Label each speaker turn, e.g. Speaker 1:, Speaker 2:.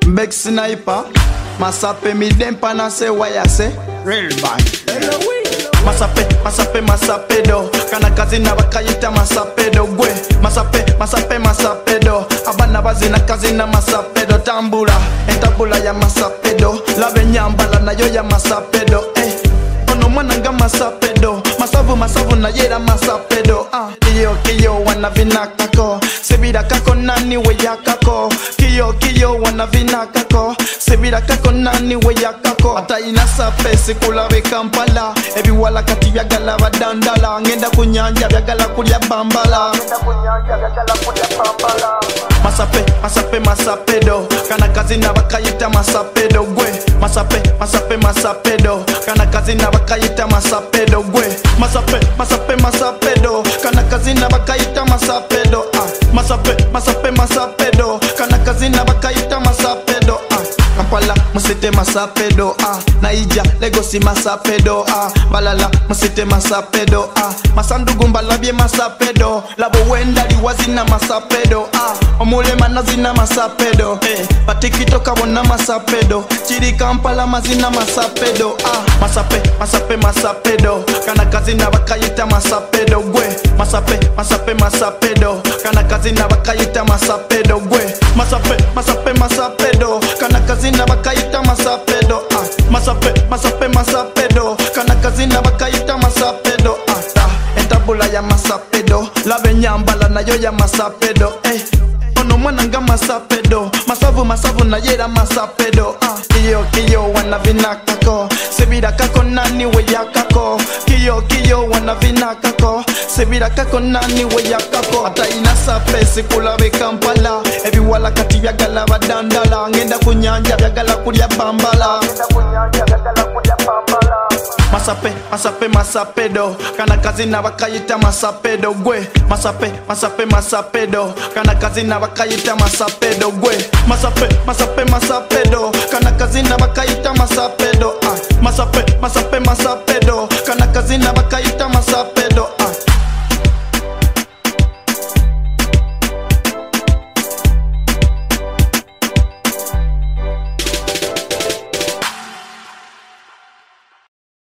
Speaker 1: Big sniper, masape mi dempa na se wayase. Real bang. Masape do. Kana kazi na bakayita masape do gwe. Masape do. Abana bazina kazi na masape do. Tambula, entabula ya masape do. Labe nyambala na yo ya masape do. Ono mwana nga masape do. Masavu na yera masape do. Kiyo wana vinakako. Sebira kako nani we yakako. Kiyo wana vinakako. Sebira kako nani we yakako. Ata inasape sikula be Kampala. Ebiwala kati byagala badandala. Ngenda kunyanja byagala kulya bambala. Masape do. Kana kazi na bakayita masape do gwe. Masape do. Kana kazi na bakayita masape do gwe. Masape do. Kana kazi na bakayita masape do. Masape do. Kana kazi na bakayita masape do. Kampala musite masape do. Naija Legosi masape do. Balala musite masape do. Masandugu mbalabye masape do. Labo wenda liwazina masape do. Omulema nazina masape do. Patikito kabona masape do. Chiri Kampala mazina masape do. Masape do. Kana kazi na bakayita masape do gwe. Masape do. Kana kazi na bakayita masape do gwe. Masape do. Kana kazi na bakayita masape do. Masape do. Kana kazi na bakayita masape do. Entabula ya masape do. Labe nyambala na yo ya masape do. Ono mwana nga masape do. Masavu na yera masape do. Kiyo wana vinakako. Sebira kako nani we yakako. Kiyo wana vinakako. Sebira kako nani we yakako. Ata inasape sikula be Kampala. Ebiwala kati byagala badandala. Ngenda kunyanja byagala kulya bambala. Masape do. Kana kazi na bakayita masape do gwe. Masape do. Kana kazi na bakayita masape do gwe. Masape do. Kana kazi na bakayita masape do. Masape do. Kana kazi na bakayita masape